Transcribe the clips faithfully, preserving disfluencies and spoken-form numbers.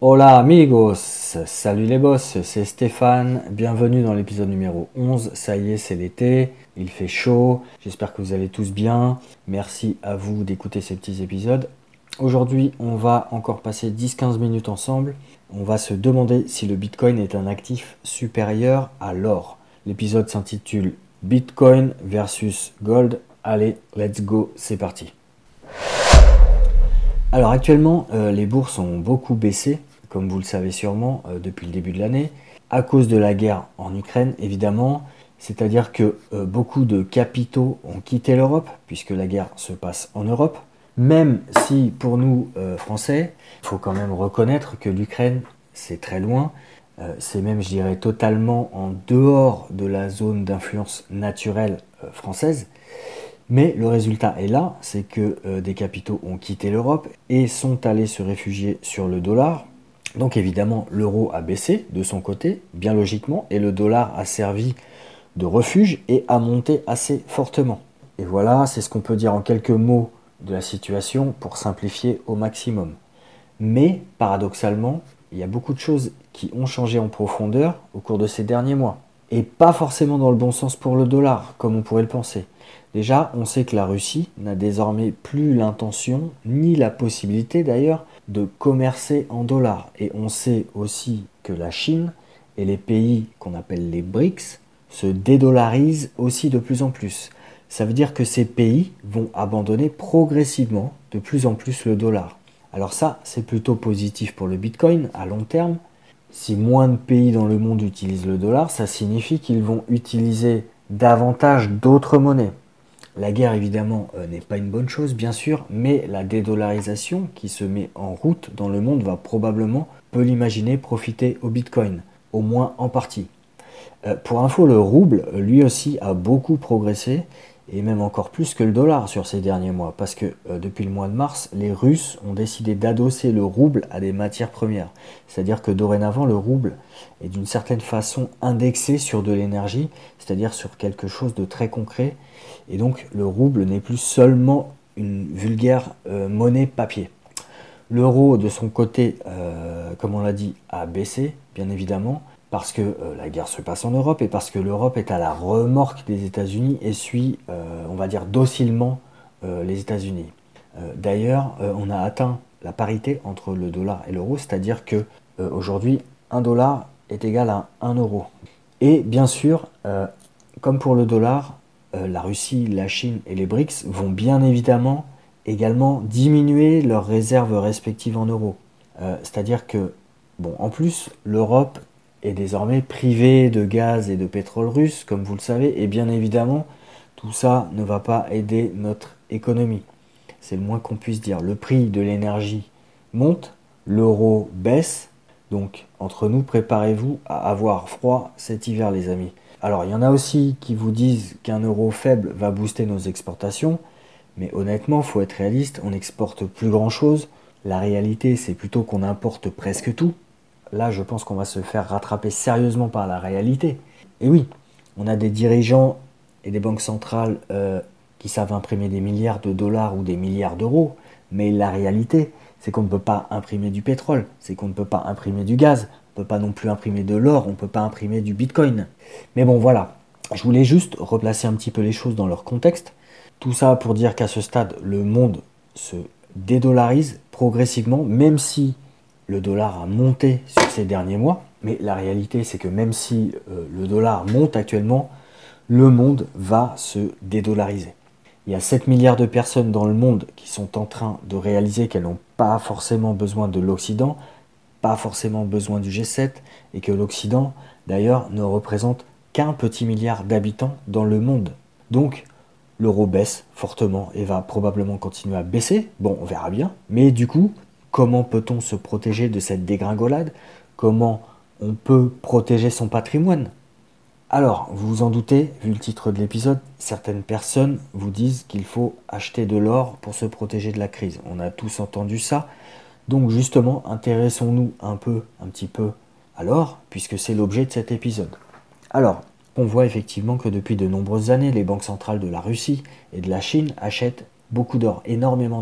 Hola amigos, salut les boss, c'est Stéphane, bienvenue dans l'épisode numéro onze, ça y est c'est l'été, il fait chaud, j'espère que vous allez tous bien, merci à vous d'écouter ces petits épisodes. Aujourd'hui on va encore passer dix à quinze minutes ensemble, on va se demander si le Bitcoin est un actif supérieur à l'or. L'épisode s'intitule Bitcoin versus Gold, allez let's go, c'est parti. Alors actuellement euh, les bourses ont beaucoup baissé, comme vous le savez sûrement, euh, depuis le début de l'année, à cause de la guerre en Ukraine, évidemment. C'est-à-dire que euh, beaucoup de capitaux ont quitté l'Europe, puisque la guerre se passe en Europe. Même si, pour nous, euh, Français, il faut quand même reconnaître que l'Ukraine, c'est très loin. Euh, c'est même, je dirais, totalement en dehors de la zone d'influence naturelle euh, française. Mais le résultat est là, c'est que euh, des capitaux ont quitté l'Europe et sont allés se réfugier sur le dollar. Donc évidemment, l'euro a baissé de son côté, bien logiquement, et le dollar a servi de refuge et a monté assez fortement. Et voilà, c'est ce qu'on peut dire en quelques mots de la situation pour simplifier au maximum. Mais, paradoxalement, il y a beaucoup de choses qui ont changé en profondeur au cours de ces derniers mois. Et pas forcément dans le bon sens pour le dollar, comme on pourrait le penser. Déjà, on sait que la Russie n'a désormais plus l'intention, ni la possibilité d'ailleurs, de commercer en dollars. Et on sait aussi que la Chine et les pays qu'on appelle les BRICS se dédollarisent aussi de plus en plus. Ça veut dire que ces pays vont abandonner progressivement de plus en plus le dollar. Alors ça, c'est plutôt positif pour le Bitcoin à long terme. Si moins de pays dans le monde utilisent le dollar, ça signifie qu'ils vont utiliser davantage d'autres monnaies. La guerre, évidemment, euh, n'est pas une bonne chose, bien sûr, mais la dédollarisation qui se met en route dans le monde va probablement, on peut l'imaginer, profiter au Bitcoin, au moins en partie. Euh, pour info, le rouble, lui aussi, a beaucoup progressé, et même encore plus que le dollar sur ces derniers mois, parce que euh, depuis le mois de mars, les Russes ont décidé d'adosser le rouble à des matières premières. C'est-à-dire que dorénavant, le rouble est d'une certaine façon indexé sur de l'énergie, c'est-à-dire sur quelque chose de très concret, et donc le rouble n'est plus seulement une vulgaire euh, monnaie papier. L'euro, de son côté, euh, comme on l'a dit, a baissé, bien évidemment, parce que euh, la guerre se passe en Europe et parce que l'Europe est à la remorque des États-Unis et suit, euh, on va dire, docilement euh, les États-Unis. Euh, d'ailleurs, euh, on a atteint la parité entre le dollar et l'euro, c'est-à-dire que euh, aujourd'hui, un dollar est égal à un euro. Et bien sûr, euh, comme pour le dollar, euh, la Russie, la Chine et les BRICS vont bien évidemment également diminuer leurs réserves respectives en euros. Euh, c'est-à-dire que, bon, en plus, l'Europe est désormais privée de gaz et de pétrole russe, comme vous le savez, et bien évidemment, tout ça ne va pas aider notre économie. C'est le moins qu'on puisse dire. Le prix de l'énergie monte, l'euro baisse, donc entre nous, préparez-vous à avoir froid cet hiver, les amis. Alors, il y en a aussi qui vous disent qu'un euro faible va booster nos exportations, mais honnêtement, il faut être réaliste, on n'exporte plus grand-chose. La réalité, c'est plutôt qu'on importe presque tout. Là, je pense qu'on va se faire rattraper sérieusement par la réalité. Et oui, on a des dirigeants et des banques centrales euh, qui savent imprimer des milliards de dollars ou des milliards d'euros, mais la réalité, c'est qu'on ne peut pas imprimer du pétrole, c'est qu'on ne peut pas imprimer du gaz, on ne peut pas non plus imprimer de l'or, on ne peut pas imprimer du bitcoin. Mais bon, voilà, je voulais juste replacer un petit peu les choses dans leur contexte. Tout ça pour dire qu'à ce stade, le monde se dédollarise progressivement, même si le dollar a monté sur ces derniers mois. Mais la réalité, c'est que même si euh, le dollar monte actuellement, le monde va se dédollariser. Il y a sept milliards de personnes dans le monde qui sont en train de réaliser qu'elles n'ont pas forcément besoin de l'Occident, pas forcément besoin du G sept, et que l'Occident, d'ailleurs, ne représente qu'un petit milliard d'habitants dans le monde. Donc, l'euro baisse fortement et va probablement continuer à baisser. Bon, on verra bien. Mais du coup, comment peut-on se protéger de cette dégringolade? Comment on peut protéger son patrimoine? Alors, vous vous en doutez, vu le titre de l'épisode, certaines personnes vous disent qu'il faut acheter de l'or pour se protéger de la crise. On a tous entendu ça. Donc justement, intéressons-nous un peu, un petit peu à l'or, puisque c'est l'objet de cet épisode. Alors, on voit effectivement que depuis de nombreuses années, les banques centrales de la Russie et de la Chine achètent beaucoup d'or, énormément d'or.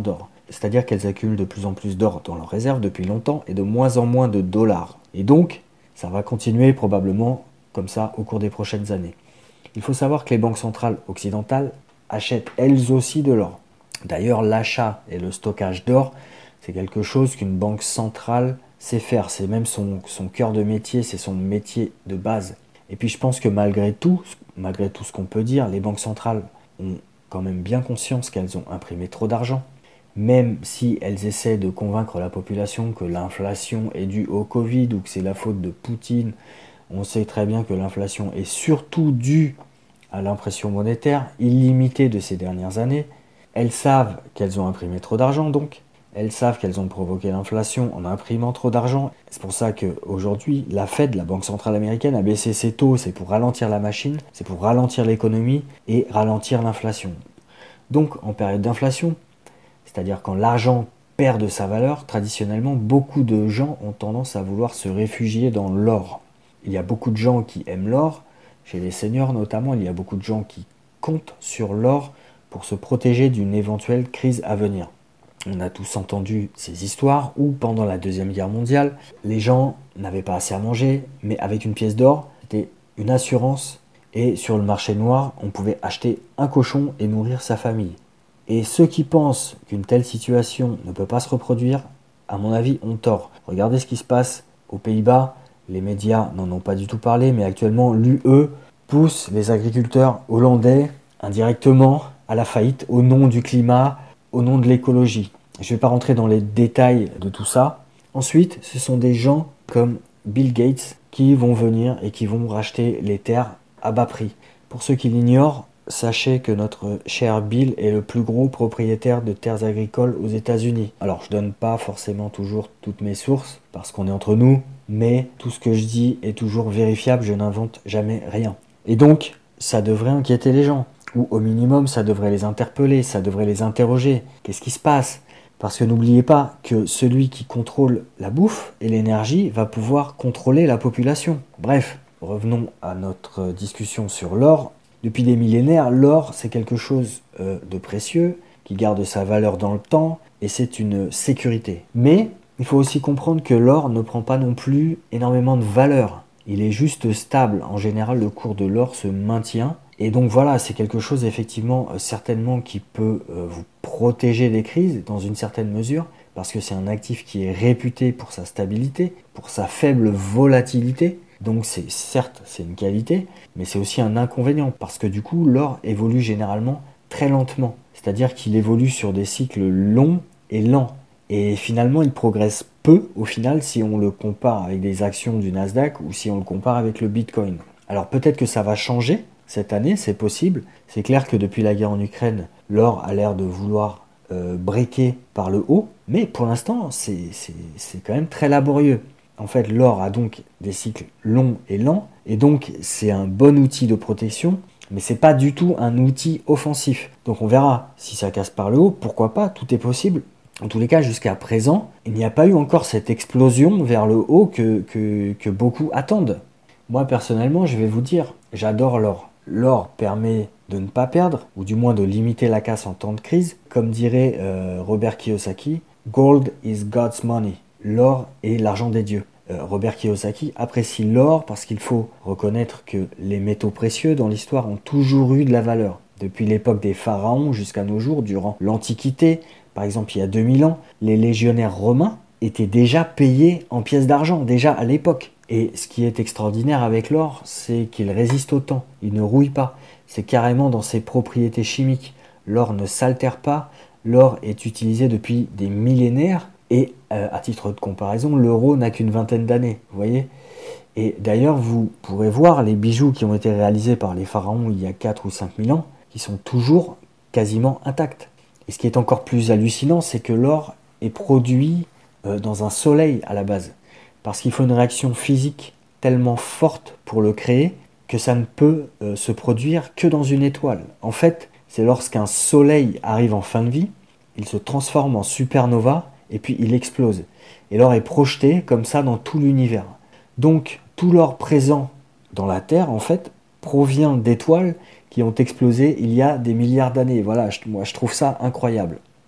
c'est-à-dire qu'elles accumulent de plus en plus d'or dans leurs réserves depuis longtemps et de moins en moins de dollars. Et donc, ça va continuer probablement comme ça au cours des prochaines années. Il faut savoir que les banques centrales occidentales achètent elles aussi de l'or. D'ailleurs, l'achat et le stockage d'or, c'est quelque chose qu'une banque centrale sait faire. C'est même son, son cœur de métier, c'est son métier de base. Et puis je pense que malgré tout, malgré tout ce qu'on peut dire, les banques centrales ont quand même bien conscience qu'elles ont imprimé trop d'argent. Même si elles essaient de convaincre la population que l'inflation est due au Covid ou que c'est la faute de Poutine, on sait très bien que l'inflation est surtout due à l'impression monétaire illimitée de ces dernières années. Elles savent qu'elles ont imprimé trop d'argent donc. Elles savent qu'elles ont provoqué l'inflation en imprimant trop d'argent. C'est pour ça qu'aujourd'hui, la Fed, la Banque centrale américaine, a baissé ses taux. C'est pour ralentir la machine, c'est pour ralentir l'économie et ralentir l'inflation. Donc, en période d'inflation, c'est-à-dire quand l'argent perd de sa valeur, traditionnellement, beaucoup de gens ont tendance à vouloir se réfugier dans l'or. Il y a beaucoup de gens qui aiment l'or, chez les seniors notamment, il y a beaucoup de gens qui comptent sur l'or pour se protéger d'une éventuelle crise à venir. On a tous entendu ces histoires où, pendant la Deuxième Guerre mondiale, les gens n'avaient pas assez à manger, mais avec une pièce d'or, c'était une assurance. Et sur le marché noir, on pouvait acheter un cochon et nourrir sa famille. Et ceux qui pensent qu'une telle situation ne peut pas se reproduire, à mon avis, ont tort. Regardez ce qui se passe aux Pays-Bas. Les médias n'en ont pas du tout parlé, mais actuellement, l'U E pousse les agriculteurs hollandais indirectement à la faillite au nom du climat, au nom de l'écologie. Je ne vais pas rentrer dans les détails de tout ça. Ensuite, ce sont des gens comme Bill Gates qui vont venir et qui vont racheter les terres à bas prix. Pour ceux qui l'ignorent, sachez que notre cher Bill est le plus gros propriétaire de terres agricoles aux États-Unis. Alors, je ne donne pas forcément toujours toutes mes sources parce qu'on est entre nous, mais tout ce que je dis est toujours vérifiable, je n'invente jamais rien. Et donc, ça devrait inquiéter les gens. Ou au minimum, ça devrait les interpeller, ça devrait les interroger. Qu'est-ce qui se passe ? Parce que n'oubliez pas que celui qui contrôle la bouffe et l'énergie va pouvoir contrôler la population. Bref, revenons à notre discussion sur l'or. Depuis des millénaires, l'or, c'est quelque chose euh, de précieux, qui garde sa valeur dans le temps, et c'est une sécurité. Mais il faut aussi comprendre que l'or ne prend pas non plus énormément de valeur. Il est juste stable. En général, le cours de l'or se maintient. Et donc voilà, c'est quelque chose effectivement euh, certainement qui peut euh, vous protéger des crises dans une certaine mesure, parce que c'est un actif qui est réputé pour sa stabilité, pour sa faible volatilité. Donc c'est certes c'est une qualité, mais c'est aussi un inconvénient, parce que du coup l'or évolue généralement très lentement. C'est-à-dire qu'il évolue sur des cycles longs et lents. Et finalement il progresse peu au final si on le compare avec des actions du Nasdaq ou si on le compare avec le Bitcoin. Alors peut-être que ça va changer. Cette année, c'est possible. C'est clair que depuis la guerre en Ukraine, l'or a l'air de vouloir euh, breaker par le haut, mais pour l'instant, c'est, c'est, c'est quand même très laborieux. En fait, l'or a donc des cycles longs et lents, et donc c'est un bon outil de protection, mais c'est pas du tout un outil offensif. Donc on verra si ça casse par le haut, pourquoi pas, tout est possible. En tous les cas, jusqu'à présent, il n'y a pas eu encore cette explosion vers le haut que, que, que beaucoup attendent. Moi, personnellement, je vais vous dire, j'adore l'or. L'or permet de ne pas perdre, ou du moins de limiter la casse en temps de crise. Comme dirait euh, Robert Kiyosaki, « Gold is God's money ». L'or est l'argent des dieux. Euh, Robert Kiyosaki apprécie l'or parce qu'il faut reconnaître que les métaux précieux dans l'histoire ont toujours eu de la valeur. Depuis l'époque des pharaons jusqu'à nos jours, durant l'Antiquité, par exemple il y a deux mille ans, les légionnaires romains étaient déjà payés en pièces d'argent, déjà à l'époque. Et ce qui est extraordinaire avec l'or, c'est qu'il résiste au temps, il ne rouille pas. C'est carrément dans ses propriétés chimiques. L'or ne s'altère pas, l'or est utilisé depuis des millénaires, et euh, à titre de comparaison, l'euro n'a qu'une vingtaine d'années, vous voyez. Et d'ailleurs, vous pourrez voir les bijoux qui ont été réalisés par les pharaons il y a quatre ou cinq mille ans, qui sont toujours quasiment intacts. Et ce qui est encore plus hallucinant, c'est que l'or est produit euh, dans un soleil à la base. Parce qu'il faut une réaction physique tellement forte pour le créer que ça ne peut euh, se produire que dans une étoile. En fait, c'est lorsqu'un soleil arrive en fin de vie, il se transforme en supernova et puis il explose. Et l'or est projeté comme ça dans tout l'univers. Donc, tout l'or présent dans la Terre, en fait, provient d'étoiles qui ont explosé il y a des milliards d'années. Voilà, je, moi je trouve ça incroyable.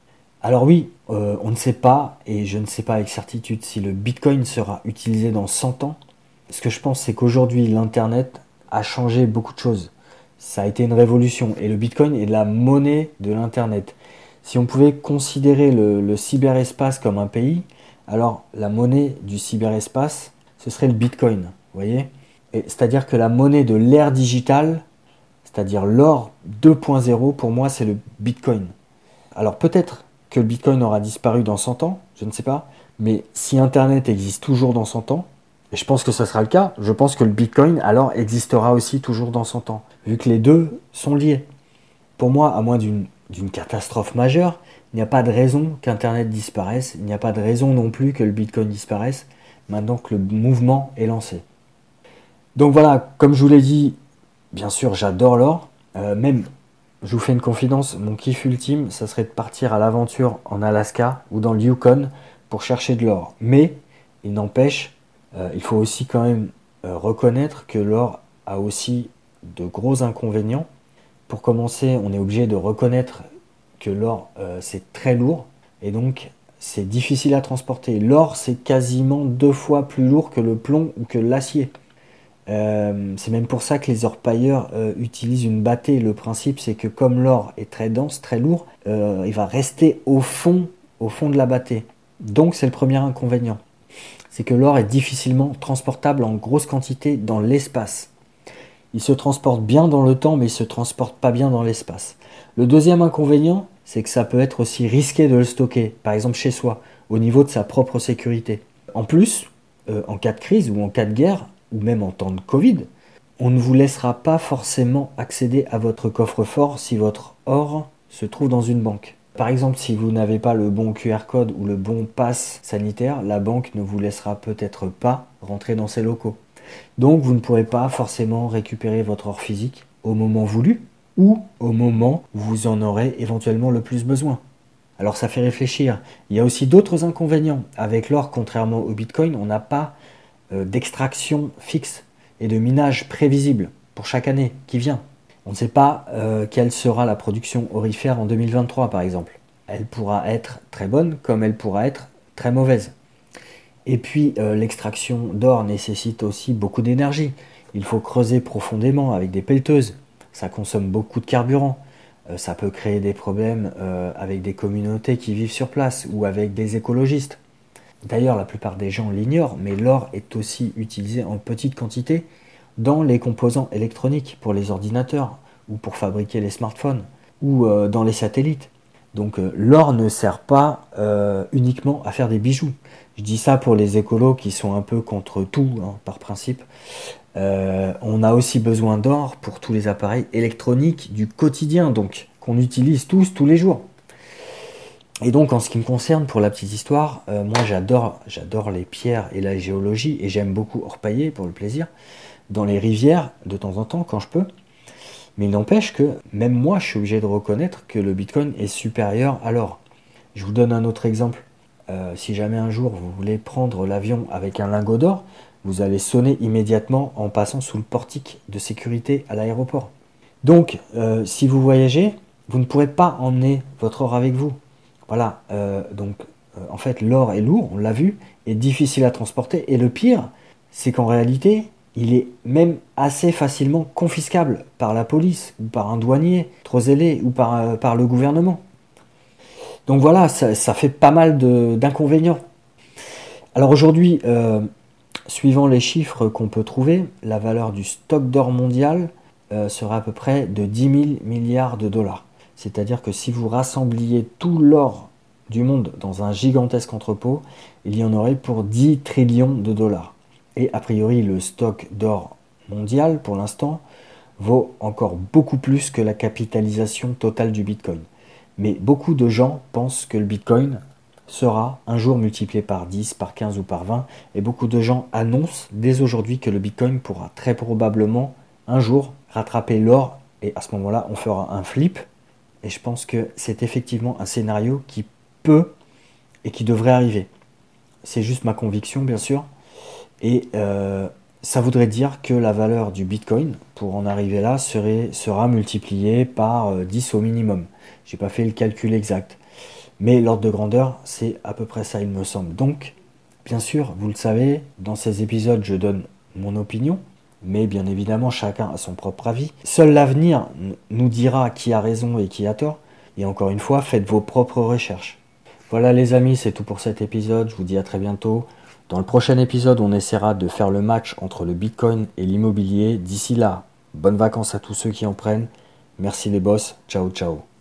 Alors oui, euh, on ne sait pas, et je ne sais pas avec certitude si le Bitcoin sera utilisé dans cent ans. Ce que je pense, c'est qu'aujourd'hui, l'Internet a changé beaucoup de choses. Ça a été une révolution, et le Bitcoin est la monnaie de l'Internet. Si on pouvait considérer le, le cyberespace comme un pays, alors la monnaie du cyberespace, ce serait le Bitcoin, vous voyez? Et c'est-à-dire que la monnaie de l'ère digitale, c'est-à-dire l'or deux point zéro, pour moi, c'est le Bitcoin. Alors peut-être que le Bitcoin aura disparu dans cent ans, je ne sais pas, mais si Internet existe toujours dans cent ans, et je pense que ce sera le cas, je pense que le Bitcoin alors existera aussi toujours dans cent ans, vu que les deux sont liés. Pour moi, à moins d'une d'une catastrophe majeure, il n'y a pas de raison qu'Internet disparaisse, il n'y a pas de raison non plus que le Bitcoin disparaisse, maintenant que le mouvement est lancé. Donc voilà, comme je vous l'ai dit, bien sûr j'adore l'or, euh, même je vous fais une confidence, mon kiff ultime, ça serait de partir à l'aventure en Alaska ou dans le Yukon pour chercher de l'or. Mais il n'empêche, euh, il faut aussi quand même euh, reconnaître que l'or a aussi de gros inconvénients. Pour commencer, on est obligé de reconnaître que l'or euh, c'est très lourd et donc c'est difficile à transporter. L'or c'est quasiment deux fois plus lourd que le plomb ou que l'acier. Euh, c'est même pour ça que les orpailleurs euh, utilisent une bâtée. Le principe, c'est que comme l'or est très dense, très lourd, euh, il va rester au fond, au fond de la bâtée. Donc, c'est le premier inconvénient. C'est que l'or est difficilement transportable en grosse quantité dans l'espace. Il se transporte bien dans le temps, mais il ne se transporte pas bien dans l'espace. Le deuxième inconvénient, c'est que ça peut être aussi risqué de le stocker, par exemple chez soi, au niveau de sa propre sécurité. En plus, euh, en cas de crise ou en cas de guerre, ou même en temps de Covid, on ne vous laissera pas forcément accéder à votre coffre-fort si votre or se trouve dans une banque. Par exemple, si vous n'avez pas le bon Q R code ou le bon pass sanitaire, la banque ne vous laissera peut-être pas rentrer dans ses locaux. Donc vous ne pourrez pas forcément récupérer votre or physique au moment voulu ou au moment où vous en aurez éventuellement le plus besoin. Alors ça fait réfléchir. Il y a aussi d'autres inconvénients. Avec l'or, contrairement au Bitcoin, on n'a pas d'extraction fixe et de minage prévisible pour chaque année qui vient. On ne sait pas euh, quelle sera la production aurifère en deux mille vingt-trois par exemple. Elle pourra être très bonne comme elle pourra être très mauvaise. Et puis euh, l'extraction d'or nécessite aussi beaucoup d'énergie. Il faut creuser profondément avec des pelleteuses. Ça consomme beaucoup de carburant. Euh, ça peut créer des problèmes euh, avec des communautés qui vivent sur place ou avec des écologistes. D'ailleurs, la plupart des gens l'ignorent, mais l'or est aussi utilisé en petite quantité dans les composants électroniques pour les ordinateurs ou pour fabriquer les smartphones ou euh, dans les satellites. Donc euh, l'or ne sert pas euh, uniquement à faire des bijoux. Je dis ça pour les écolos qui sont un peu contre tout, hein, par principe. Euh, on a aussi besoin d'or pour tous les appareils électroniques du quotidien, donc qu'on utilise tous, tous les jours. Et donc en ce qui me concerne, pour la petite histoire, euh, moi j'adore, j'adore les pierres et la géologie et j'aime beaucoup orpailler pour le plaisir dans les rivières de temps en temps quand je peux. Mais il n'empêche que même moi je suis obligé de reconnaître que le Bitcoin est supérieur à l'or. Je vous donne un autre exemple. Euh, si jamais un jour vous voulez prendre l'avion avec un lingot d'or, vous allez sonner immédiatement en passant sous le portique de sécurité à l'aéroport. Donc euh, si vous voyagez, vous ne pourrez pas emmener votre or avec vous. Voilà, euh, donc euh, en fait l'or est lourd, on l'a vu, est difficile à transporter et le pire, c'est qu'en réalité, il est même assez facilement confiscable par la police ou par un douanier trop zélé ou par, euh, par le gouvernement. Donc voilà, ça, ça fait pas mal de, d'inconvénients. Alors aujourd'hui, euh, suivant les chiffres qu'on peut trouver, la valeur du stock d'or mondial euh, sera à peu près de dix mille milliards de dollars. C'est-à-dire que si vous rassembliez tout l'or du monde dans un gigantesque entrepôt, il y en aurait pour dix trillions de dollars. Et a priori, le stock d'or mondial, pour l'instant, vaut encore beaucoup plus que la capitalisation totale du Bitcoin. Mais beaucoup de gens pensent que le Bitcoin sera un jour multiplié par dix, par quinze ou par vingt. Et beaucoup de gens annoncent dès aujourd'hui que le Bitcoin pourra très probablement un jour rattraper l'or. Et à ce moment-là, on fera un flip. Et je pense que c'est effectivement un scénario qui peut et qui devrait arriver. C'est juste ma conviction, bien sûr. Et euh, ça voudrait dire que la valeur du Bitcoin, pour en arriver là, serait, sera multipliée par dix au minimum. Je n'ai pas fait le calcul exact. Mais l'ordre de grandeur, c'est à peu près ça, il me semble. Donc, bien sûr, vous le savez, dans ces épisodes, je donne mon opinion, mais bien évidemment, chacun a son propre avis. Seul l'avenir nous dira qui a raison et qui a tort. Et encore une fois, faites vos propres recherches. Voilà les amis, c'est tout pour cet épisode. Je vous dis à très bientôt. Dans le prochain épisode, on essaiera de faire le match entre le Bitcoin et l'immobilier. D'ici là, bonnes vacances à tous ceux qui en prennent. Merci les boss. Ciao, ciao.